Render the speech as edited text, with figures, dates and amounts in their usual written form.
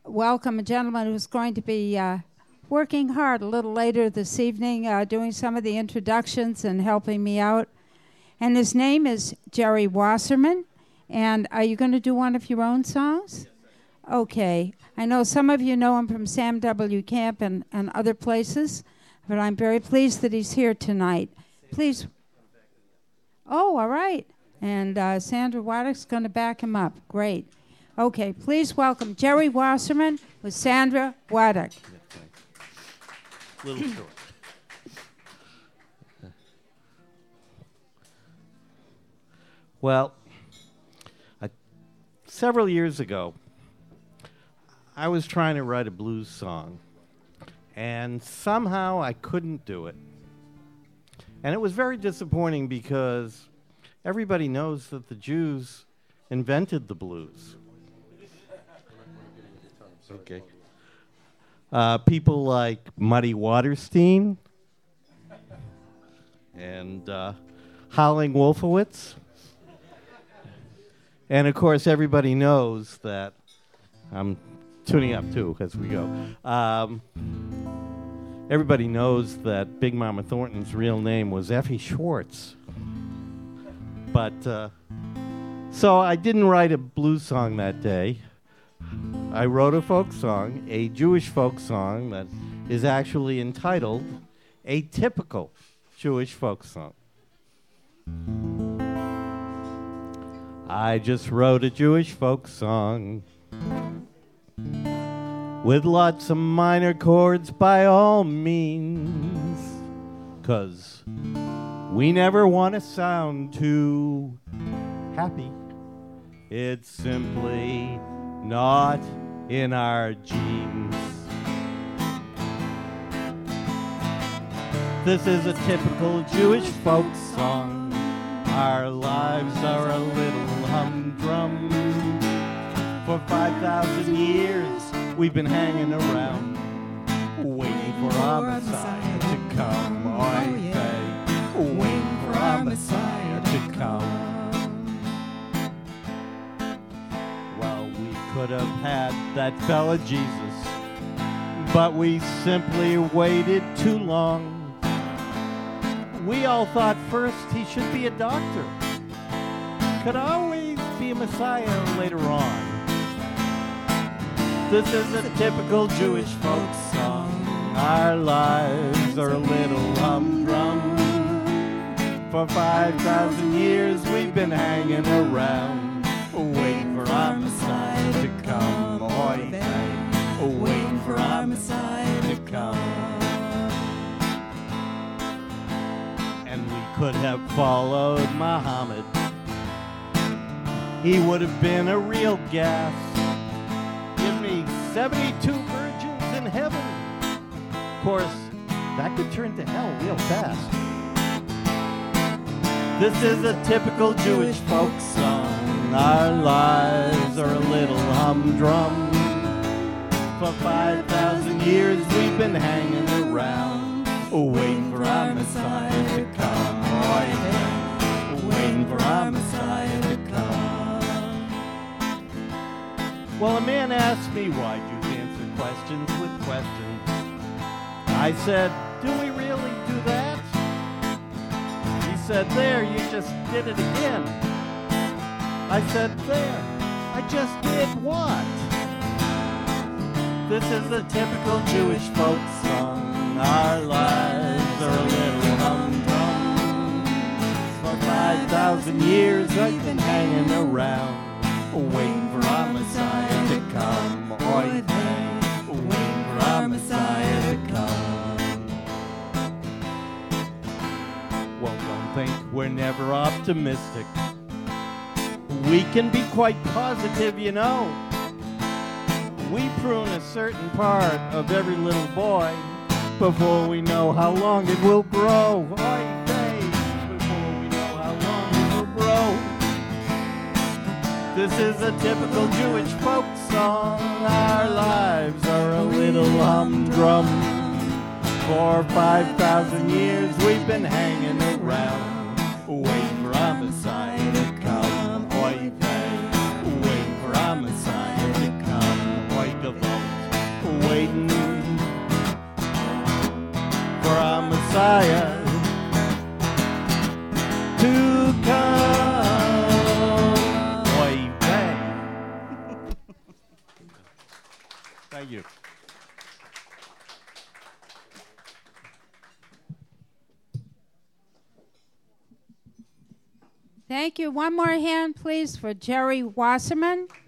welcome a gentleman who's going to be working hard a little later this evening, doing some of the introductions and helping me out. And his name is Jerry Wasserman. And are you going to do one of your own songs? Okay. I know some of you know him from Sam W. Camp and other places, but I'm very pleased that he's here tonight. Please. Oh, all right. And Sandra Waddick's going to back him up. Great. Okay, please welcome Jerry Wasserman with Sandra Waddick. Little short. Well, several years ago, I was trying to write a blues song, and somehow I couldn't do it. And it was very disappointing because everybody knows that the Jews invented the blues. Okay. People like Muddy Waterstein and Howling Wolfowitz. And of course, everybody knows that I'm tuning up too as we go. Everybody knows that Big Mama Thornton's real name was Effie Schwartz. But so I didn't write a blues song that day. I wrote a folk song, a Jewish folk song that is actually entitled A Typical Jewish Folk Song. I just wrote a Jewish folk song with lots of minor chords by all means, 'cause we never want to sound too happy. It's simply not in our genes. This is a typical Jewish folk song. Our lives are a little humdrum. For 5,000 years we've been hanging around, waiting for our Messiah to come. Oy vey, waiting for our Messiah to come. Well, we could have had that fella Jesus, but we simply waited too long. We all thought first he should be a doctor, could always be a Messiah later on. This is a typical Jewish folk song. Our lives are a little humdrum. For 5,000 years we've been hanging around, waiting for our Messiah to come. Oy vey, waiting for our Messiah to come. And we could have followed Muhammad. He would have been a real gas. 72 virgins in heaven. Of course, that could turn to hell real fast. This is a typical Jewish folk song. Our lives are a little humdrum. For 5,000 years we've been hanging around, waiting for our Messiah to come. Waiting for our Messiah to come. Well, a man asked me why Jews answer questions with questions. I said, do we really do that? He said, there, you just did it again. I said, there, I just did what? This is a typical Jewish folk song. Our lives are a little humdrum. For 5,000 years I've been hanging around, waiting for our Messiah to come. Oy vey, waiting for our Messiah to come. Well, don't think we're never optimistic. We can be quite positive, you know. We prune a certain part of every little boy before we know how long it will grow. Oy vey, before we know how long it will grow. This is a typical Jewish folk song. Our lives are a little humdrum. For 5,000 years we've been hanging around, waiting for our Messiah to come. Oy vey, waiting for our Messiah to come. Oy gavon. Messiah to come. Oy vey. Thank you. Thank you. One more hand, please, for Jerry Wasserman.